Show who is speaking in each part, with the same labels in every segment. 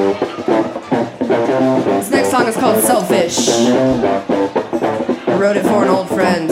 Speaker 1: This next song is called Selfish. I wrote it for an old friend.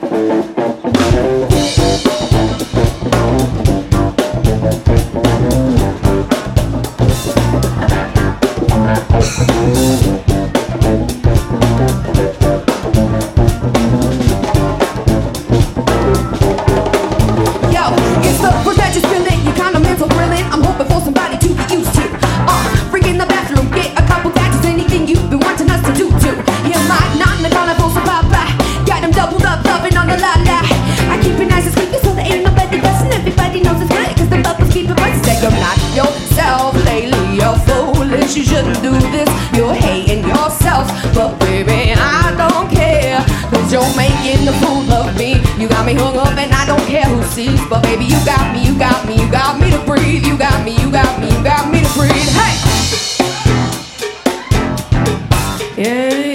Speaker 1: You shouldn't do this, you're hating yourself. But baby, I don't care, cause you're making a fool of me. You got me hung up and I don't care who sees. But baby, you got me, you got me, you got me to breathe. You got me, you got me, you got me to breathe. Hey! Yeah, yeah.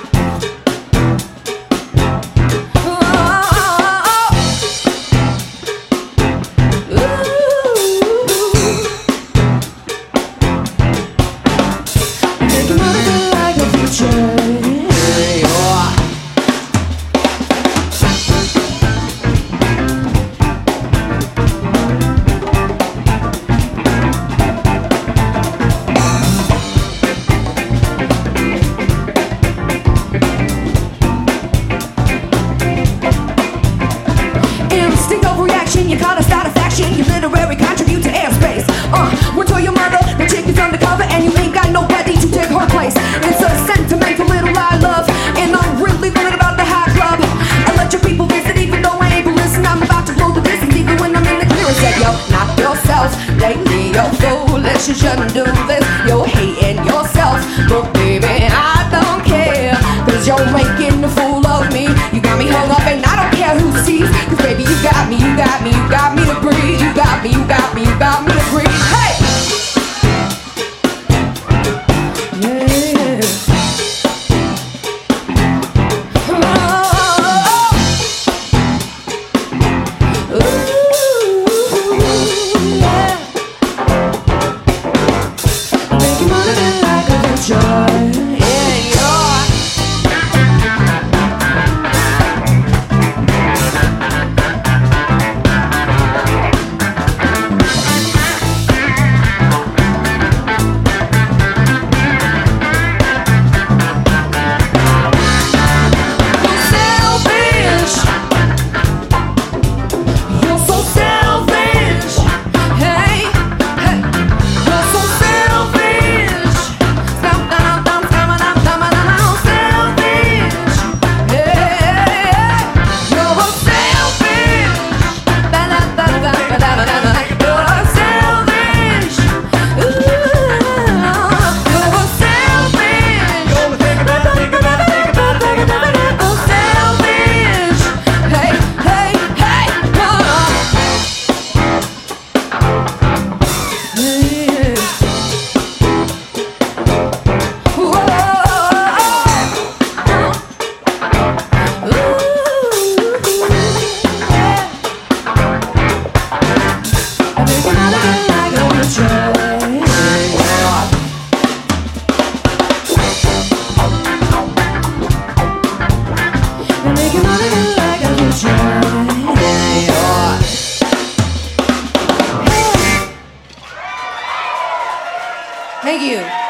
Speaker 1: You call us out of faction, you literary contribute to airspace. We're to your mother, the chick is undercover, and you ain't got nobody to take her place. It's a sentimental little I love, and I'm really learning about the high club. I let your people visit, even though I ain't been listening. I'm about to blow the distance, even when I'm in the clearance. Said yo, not yourself, lately you're foolish. You shouldn't do this, you're hating yourself. But baby, I don't care, cause you're making a fool of me. You got me hung up, and I don't care who sees. Cause baby, you got me, you got me, you got me to breathe. You got me, you got me, you got me to breathe. Hey! Yeah. Oh. Ooh, yeah. Make you wanna be like a good joy. Thank you.